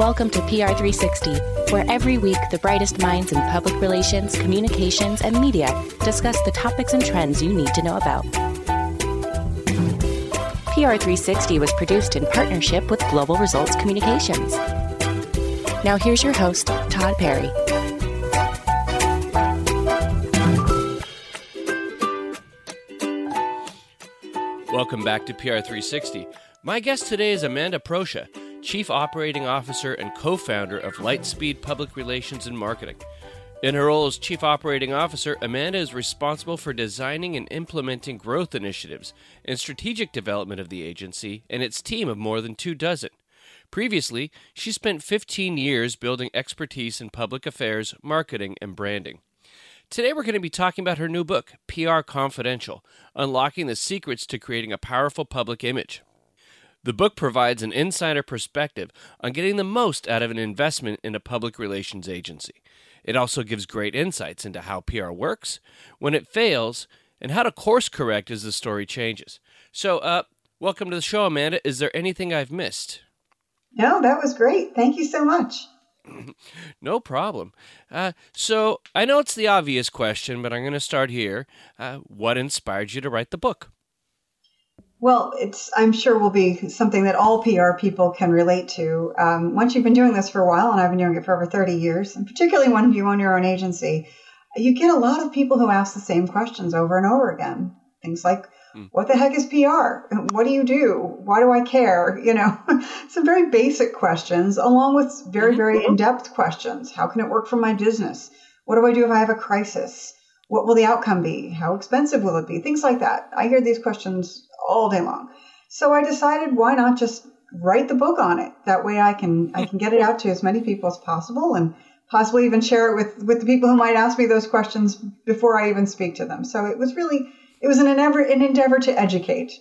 Welcome to PR360, where every week the brightest minds in public relations, communications, and media discuss the topics and trends you need to know about. PR360 was produced in partnership with Global Results Communications. Now here's your host, Todd Perry. Welcome back to PR360. My guest today is Amanda Proscia, Chief Operating Officer and co-founder of Lightspeed Public Relations and Marketing. In her role as Chief Operating Officer, Amanda is responsible for designing and implementing growth initiatives and strategic development of the agency and its team of more than 24. Previously, she spent 15 years building expertise in public affairs, marketing, and branding. Today we're going to be talking about her new book, PR Confidential, Unlocking the Secrets to Creating a Powerful Public Image. The book provides an insider perspective on getting the most out of an investment in a public relations agency. It also gives great insights into how PR works, when it fails, and how to course correct as the story changes. So, welcome to the show, Amanda. Is there anything I've missed? No, that was great. Thank you so much. No problem. So, I know it's the obvious question, but I'm going to start here. What inspired you to write the book? Well, I'm sure will be something that all PR people can relate to. Once you've been doing this for a while, and I've been doing it for over 30 years, and particularly when you own your own agency, you get a lot of people who ask the same questions over and over again. Things like, what the heck is PR? What do you do? Why do I care? You know, some very basic questions, along with very, very in-depth questions. How can it work for my business? What do I do if I have a crisis? What will the outcome be? How expensive will it be? Things like that. I hear these questions all day long. So I decided, why not just write the book on it? That way I can get it out to as many people as possible and possibly even share it with the people who might ask me those questions before I even speak to them. So it was an endeavor to educate.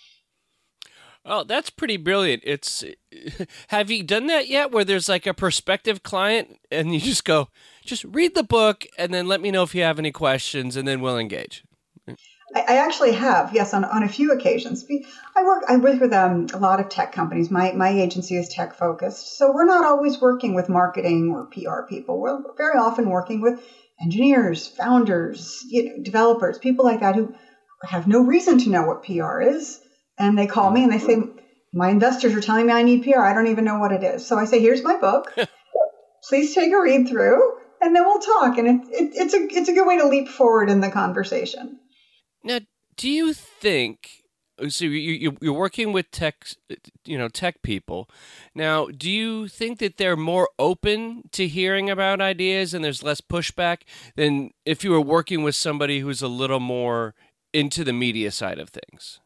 Oh, that's pretty brilliant. Have you done that yet, where there's like a prospective client and you just go, just read the book and then let me know if you have any questions and then we'll engage? I actually have, yes, on a few occasions. I work with a lot of tech companies. My agency is tech focused, so we're not always working with marketing or PR people. We're very often working with engineers, founders, developers, people like that who have no reason to know what PR is. And they call me and they say, my investors are telling me I need PR. I don't even know what it is. So I say, here's my book. Please take a read through and then we'll talk. And it's a good way to leap forward in the conversation. Now, do you think, so you're working with tech people. Now, do you think that they're more open to hearing about ideas and there's less pushback than if you were working with somebody who's a little more into the media side of things?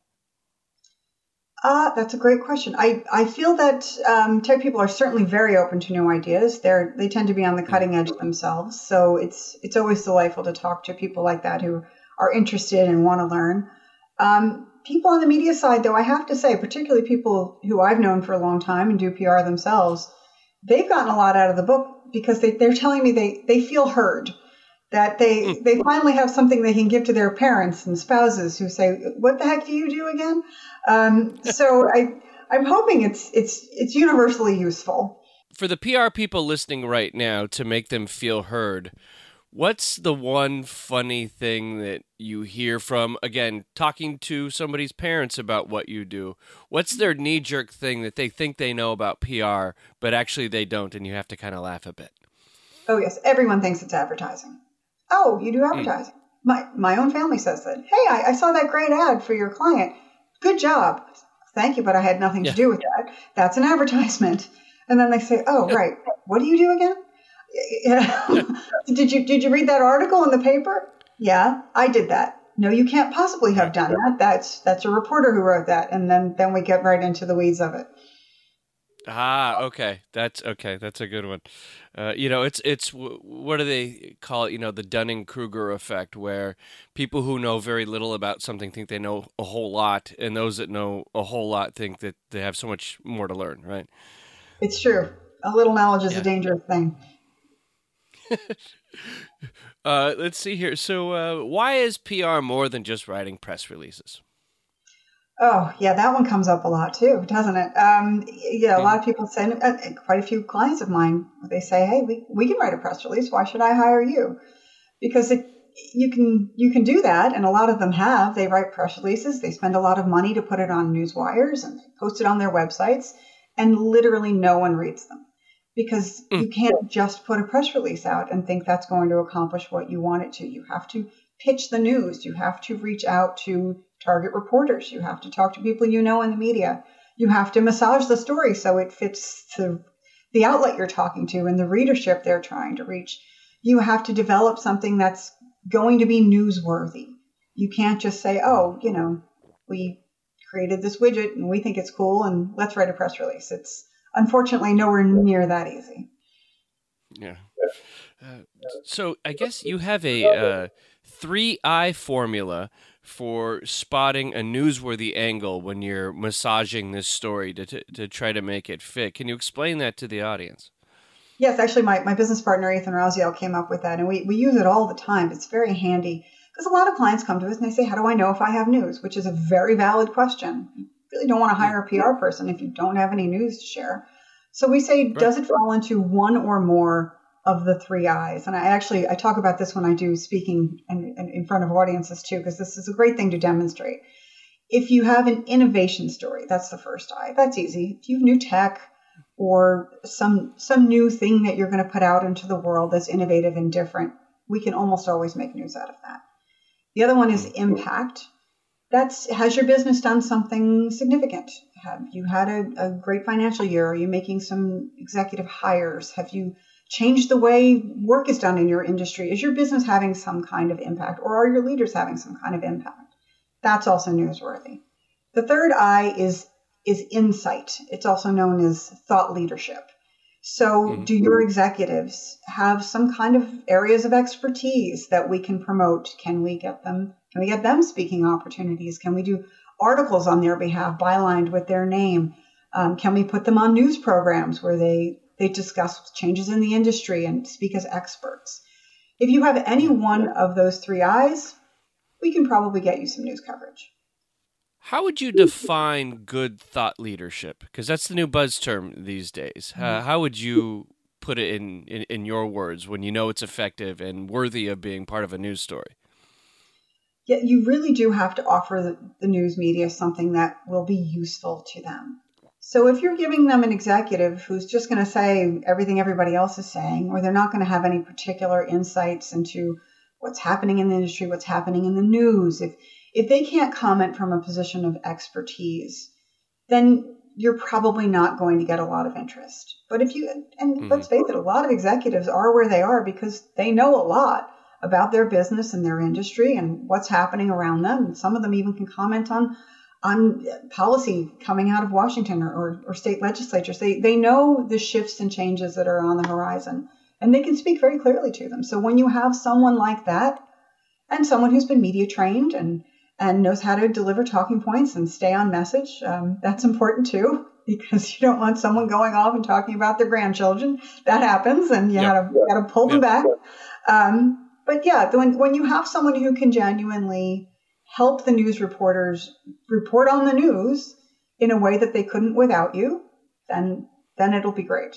That's a great question. I feel that tech people are certainly very open to new ideas. They tend to be on the cutting edge themselves. So it's always delightful to talk to people like that who are interested and want to learn. People on the media side, though, I have to say, particularly people who I've known for a long time and do PR themselves, they've gotten a lot out of the book because they're telling me they feel heard, that they finally have something they can give to their parents and spouses who say, what the heck do you do again? So I'm hoping it's universally useful. For the PR people listening right now, to make them feel heard, what's the one funny thing that you hear from, again, talking to somebody's parents about what you do? What's their knee-jerk thing that they think they know about PR, but actually they don't, and you have to kind of laugh a bit? Oh, yes. Everyone thinks it's advertising. Oh, you do advertising. My own family says that. Hey, I saw that great ad for your client. Good job. Thank you, but I had nothing to do with that. That's an advertisement. And then they say, oh, right. What do you do again? Yeah. Did you read that article in the paper? Yeah, I did that. No, you can't possibly have done that. That's a reporter who wrote that. And then we get right into the weeds of it. Okay. That's a good one. It's what do they call it? The Dunning-Kruger effect, where people who know very little about something think they know a whole lot, and those that know a whole lot think that they have so much more to learn, right? It's true. A little knowledge is a dangerous thing. Let's see here. So why is PR more than just writing press releases? Oh, yeah, that one comes up a lot too, doesn't it? Yeah, a lot of people say, quite a few clients of mine, they say, hey, we can write a press release. Why should I hire you? Because you can do that, and a lot of them have. They write press releases. They spend a lot of money to put it on news wires and post it on their websites, and literally no one reads them because you can't just put a press release out and think that's going to accomplish what you want it to. You have to pitch the news. You have to reach out to target reporters. You have to talk to people you know in the media. You have to massage the story so it fits to the outlet you're talking to and the readership they're trying to reach. You have to develop something that's going to be newsworthy. You can't just say, oh, we created this widget and we think it's cool and let's write a press release. It's unfortunately nowhere near that easy. Yeah. So I guess you have a 3I formula for spotting a newsworthy angle when you're massaging this story to try to make it fit. Can you explain that to the audience? Yes, actually, my business partner, Ethan Raziel, came up with that, and we use it all the time. It's very handy because a lot of clients come to us and they say, how do I know if I have news? Which is a very valid question. You really don't want to hire a PR person if you don't have any news to share. So we say, does it fall into one or more of the 3 I's? And I talk about this when I do speaking and in front of audiences too, because this is a great thing to demonstrate. If you have an innovation story, that's the first I. That's easy. If you have new tech or some new thing that you're going to put out into the world that's innovative and different, we can almost always make news out of that. The other one is impact. Has your business done something significant? Have you had a great financial year? Are you making some executive hires? Have you changed the way work is done in your industry? Is your business having some kind of impact, or are your leaders having some kind of impact? That's also newsworthy. The third I is insight. It's also known as thought leadership. So do your executives have some kind of areas of expertise that we can promote? Can we get them speaking opportunities? Can we do articles on their behalf, bylined with their name? Can we put them on news programs where they discuss changes in the industry and speak as experts? If you have any one of those 3 I's, we can probably get you some news coverage. How would you define good thought leadership? Because that's the new buzz term these days. How would you put it in your words when you know it's effective and worthy of being part of a news story? Yeah, you really do have to offer the news media something that will be useful to them. So if you're giving them an executive who's just going to say everything everybody else is saying, or they're not going to have any particular insights into what's happening in the industry, what's happening in the news, if they can't comment from a position of expertise, then you're probably not going to get a lot of interest. But let's face it, a lot of executives are where they are because they know a lot about their business and their industry and what's happening around them. And some of them even can comment on policy coming out of Washington or state legislatures. They know the shifts and changes that are on the horizon, and they can speak very clearly to them. So when you have someone like that, and someone who's been media trained and knows how to deliver talking points and stay on message, that's important too, because you don't want someone going off and talking about their grandchildren. That happens, and you gotta pull them back. But yeah, when you have someone who can genuinely help the news reporters report on the news in a way that they couldn't without you, then it'll be great.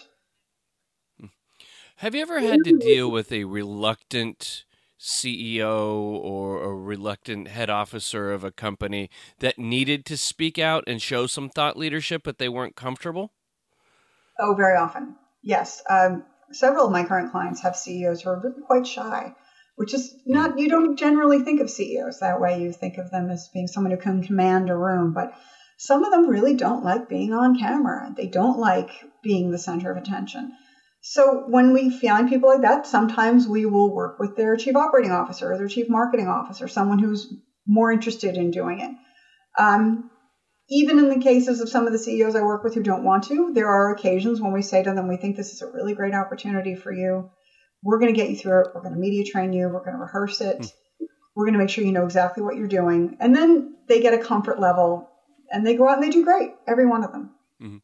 Have you ever had to deal with a reluctant CEO or a reluctant head officer of a company that needed to speak out and show some thought leadership, but they weren't comfortable? Oh, very often. Yes. Several of my current clients have CEOs who are really quite shy, which is not, you don't generally think of CEOs that way. You think of them as being someone who can command a room, but some of them really don't like being on camera. They don't like being the center of attention. So when we find people like that, sometimes we will work with their chief operating officer or their chief marketing officer, someone who's more interested in doing it. Even in the cases of some of the CEOs I work with who don't want to, there are occasions when we say to them, we think this is a really great opportunity for you. We're going to get you through it. We're going to media train you. We're going to rehearse it. We're going to make sure you know exactly what you're doing. And then they get a comfort level and they go out and they do great, every one of them. Mm-hmm.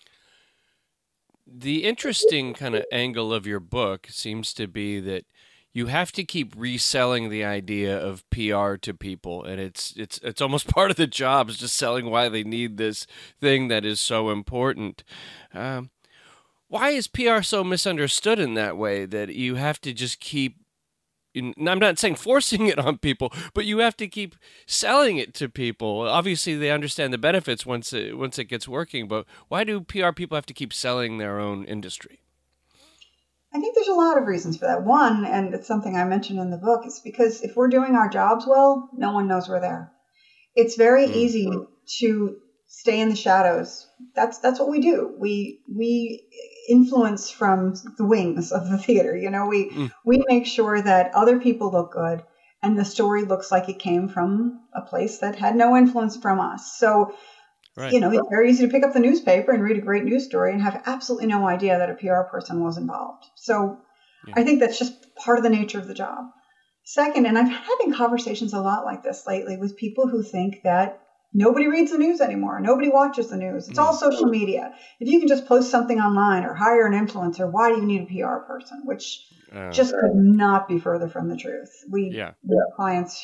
The interesting kind of angle of your book seems to be that you have to keep reselling the idea of PR to people, and it's almost part of the job is just selling why they need this thing that is so important. Why is PR so misunderstood in that way that you have to just keep? I'm not saying forcing it on people, but you have to keep selling it to people. Obviously, they understand the benefits once it gets working, but why do PR people have to keep selling their own industry? I think there's a lot of reasons for that. One, and it's something I mentioned in the book, is because if we're doing our jobs well, no one knows we're there. It's very easy to stay in the shadows. That's what we do. We influence from the wings of the theater. We make sure that other people look good and the story looks like it came from a place that had no influence from us. So, right. It's very easy to pick up the newspaper and read a great news story and have absolutely no idea that a PR person was involved. So I think that's just part of the nature of the job. Second, and I'm having conversations a lot like this lately with people who think that nobody reads the news anymore. Nobody watches the news. It's all social media. If you can just post something online or hire an influencer, why do you need a PR person? Which just could not be further from the truth. We have clients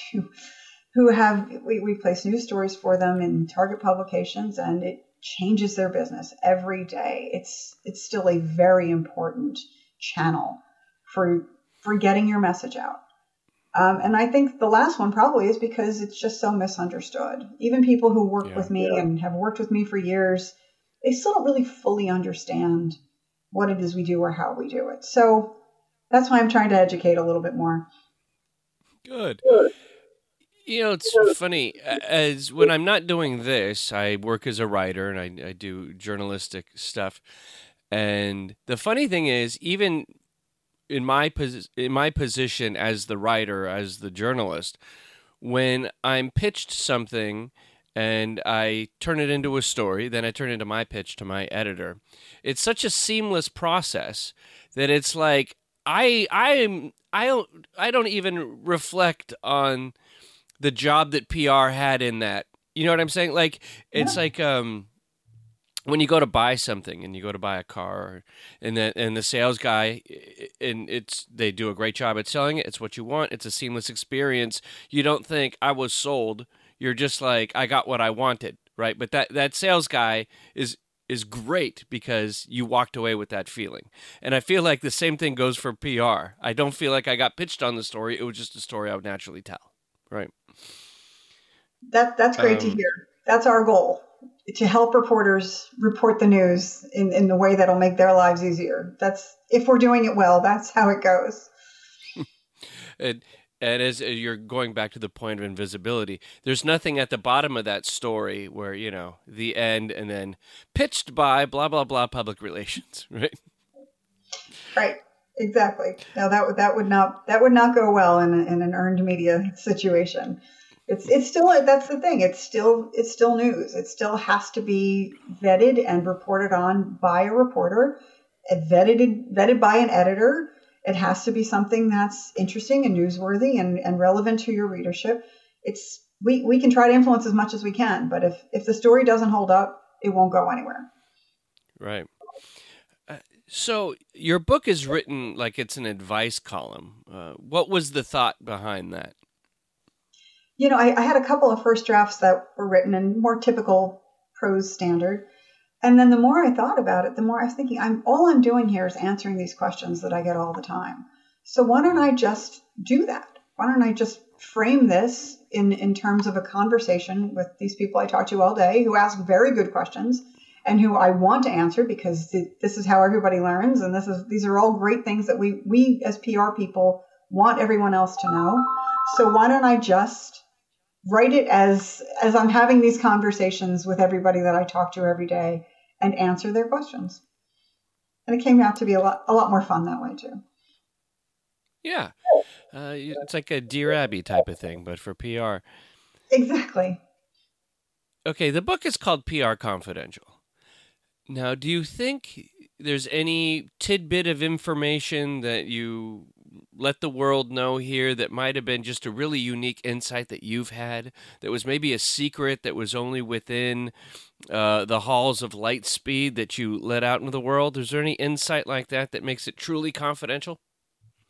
we place news stories for them in target publications, and it changes their business every day. It's still a very important channel for getting your message out. And I think the last one probably is because it's just so misunderstood. Even people who work with me and have worked with me for years, they still don't really fully understand what it is we do or how we do it. So that's why I'm trying to educate a little bit more. Good. It's funny, as when I'm not doing this, I work as a writer and I do journalistic stuff. And the funny thing is, even in my position as the writer, as the journalist, when I'm pitched something and I turn it into a story, then I turn it into my pitch to my editor. It's such a seamless process that it's like I don't even reflect on the job that PR had in that. You know what I'm saying? Like it's like when you go to buy something and you go to buy a car and the sales guy, and they do a great job at selling it. It's what you want. It's a seamless experience. You don't think I was sold. You're just like, I got what I wanted, right? But that sales guy is great because you walked away with that feeling. And I feel like the same thing goes for PR. I don't feel like I got pitched on the story. It was just a story I would naturally tell, right? That's great to hear. That's our goal. To help reporters report the news in the way that'll make their lives easier. That's, if we're doing it well, that's how it goes. And as you're going back to the point of invisibility, there's nothing at the bottom of that story where, the end and then pitched by blah, blah, blah, public relations, right? Right. Exactly. No, that would not go well in an earned media situation. It's still, that's the thing. It's still news. It still has to be vetted and reported on by a reporter, vetted by an editor. It has to be something that's interesting and newsworthy and relevant to your readership. We can try to influence as much as we can, but if the story doesn't hold up, it won't go anywhere. Right. So your book is written like it's an advice column. What was the thought behind that? I had a couple of first drafts that were written in more typical prose standard. And then the more I thought about it, the more I was thinking, all I'm doing here is answering these questions that I get all the time. So why don't I just do that? Why don't I just frame this in terms of a conversation with these people I talk to all day who ask very good questions and who I want to answer because this is how everybody learns. And these are all great things that we as PR people want everyone else to know. So why don't I just write it as I'm having these conversations with everybody that I talk to every day and answer their questions. And it came out to be a lot more fun that way too. Yeah. It's like a Dear Abby type of thing, but for PR. Exactly. Okay, the book is called PR Confidential. Now, do you think there's any tidbit of information that you let the world know here that might have been just a really unique insight that you've had, that was maybe a secret that was only within the halls of Lightspeed that you let out into the world? Is there any insight like that makes it truly confidential?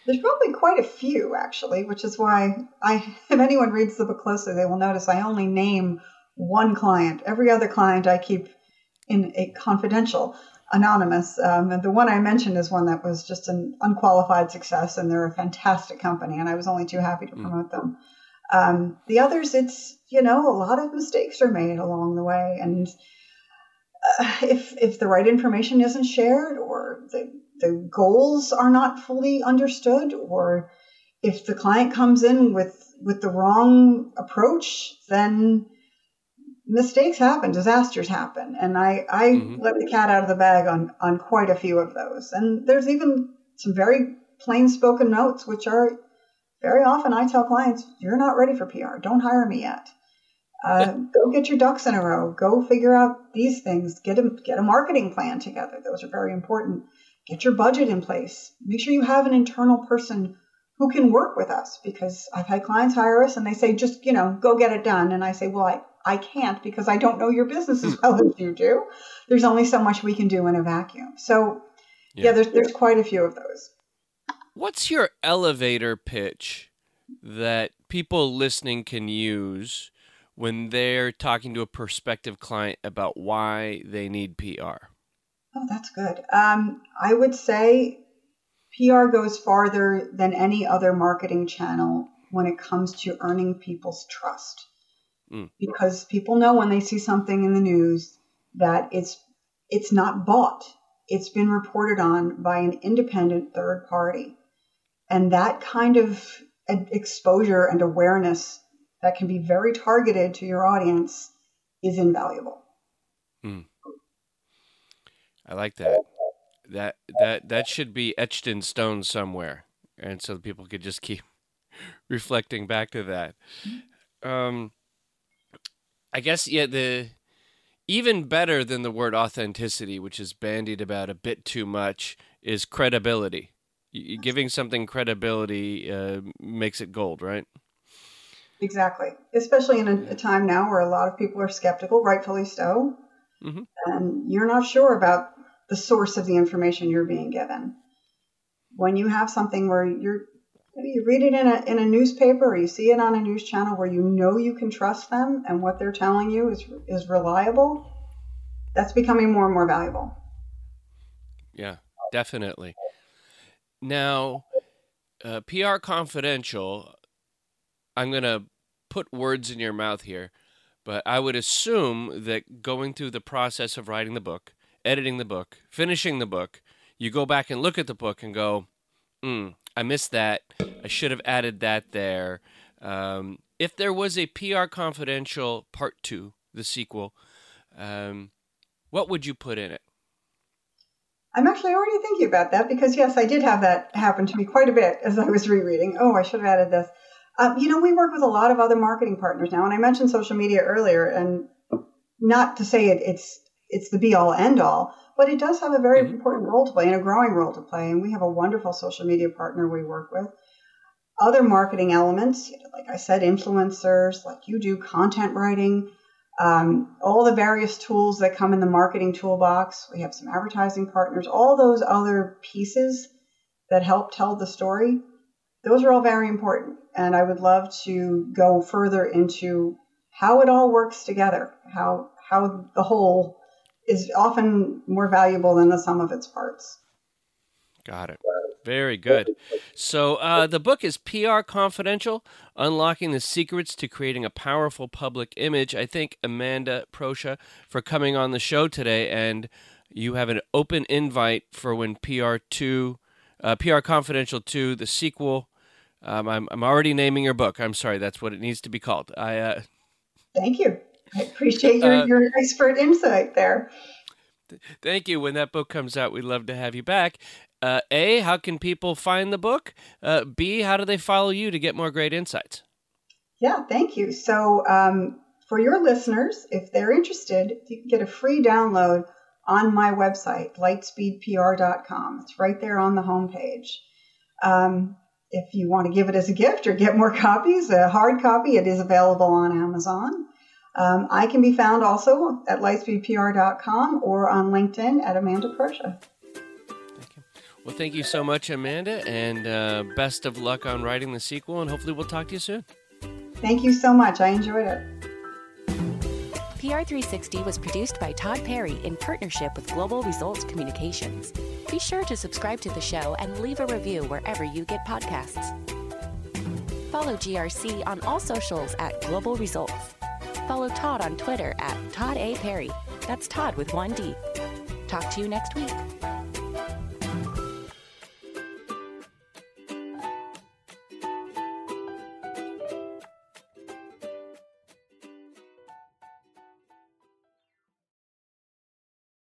There's probably quite a few, actually, which is why if anyone reads the book closely, they will notice I only name one client. Every other client I keep in a confidential, anonymous. And the one I mentioned is one that was just an unqualified success, and they're a fantastic company, and I was only too happy to promote them. The others, it's, a lot of mistakes are made along the way. And if the right information isn't shared, or the goals are not fully understood, or if the client comes in with the wrong approach, then mistakes happen, disasters happen. And I let the cat out of the bag on quite a few of those. And there's even some very plain spoken notes, which are very often I tell clients, you're not ready for PR. Don't hire me yet. Go get your ducks in a row. Go figure out these things. Get a marketing plan together. Those are very important. Get your budget in place. Make sure you have an internal person who can work with us, because I've had clients hire us and they say, just, go get it done. And I say, well, I can't, because I don't know your business as well as you do. There's only so much we can do in a vacuum. So there's quite a few of those. What's your elevator pitch that people listening can use when they're talking to a prospective client about why they need PR? Oh, that's good. I would say PR goes farther than any other marketing channel when it comes to earning people's trust. Because people know when they see something in the news that it's not bought. It's been reported on by an independent third party. And that kind of exposure and awareness that can be very targeted to your audience is invaluable. I like that. That should be etched in stone somewhere, and so people could just keep reflecting back to that. I guess, the even better than the word authenticity, which is bandied about a bit too much, is credibility. Giving something credibility makes it gold, right? Exactly. Especially in a time now where a lot of people are skeptical, rightfully so. And you're not sure about the source of the information you're being given. When you have something where you read it in a newspaper, or you see it on a news channel where you can trust them and what they're telling you is reliable, that's becoming more and more valuable. Yeah, definitely. Now, PR Confidential, I'm going to put words in your mouth here, but I would assume that going through the process of writing the book, editing the book, finishing the book, you go back and look at the book and go, I missed that. I should have added that there. If there was a PR Confidential Part 2, the sequel, what would you put in it? I'm actually already thinking about that, because, yes, I did have that happen to me quite a bit as I was rereading. Oh, I should have added this. We work with a lot of other marketing partners now, and I mentioned social media earlier, and not to say it's the be-all, end-all, but it does have a very important role to play and a growing role to play, and we have a wonderful social media partner we work with. Other marketing elements, like I said, influencers, like you do, content writing, all the various tools that come in the marketing toolbox. We have some advertising partners, all those other pieces that help tell the story. Those are all very important. And I would love to go further into how it all works together, how the whole is often more valuable than the sum of its parts. Got it. Very good. So the book is PR Confidential, Unlocking the Secrets to Creating a Powerful Public Image. I thank Amanda Proscia for coming on the show today, and you have an open invite for when PR Confidential 2, the sequel. I'm already naming your book. I'm sorry, that's what it needs to be called. Thank you. I appreciate your expert insight there. Thank you. When that book comes out, we'd love to have you back. A, how can people find the book? B, how do they follow you to get more great insights? Yeah, thank you. So for your listeners, if they're interested, you can get a free download on my website, lightspeedpr.com. It's right there on the homepage. If you want to give it as a gift or get more copies, a hard copy, it is available on Amazon. I can be found also at lightspeedpr.com or on LinkedIn at Amanda Proscia. Thank you. Well, thank you so much, Amanda, and best of luck on writing the sequel, and hopefully we'll talk to you soon. Thank you so much. I enjoyed it. PR360 was produced by Todd Perry in partnership with Global Results Communications. Be sure to subscribe to the show and leave a review wherever you get podcasts. Follow GRC on all socials at Global Results. Follow Todd on Twitter at Todd A. Perry. That's Todd with one D. Talk to you next week.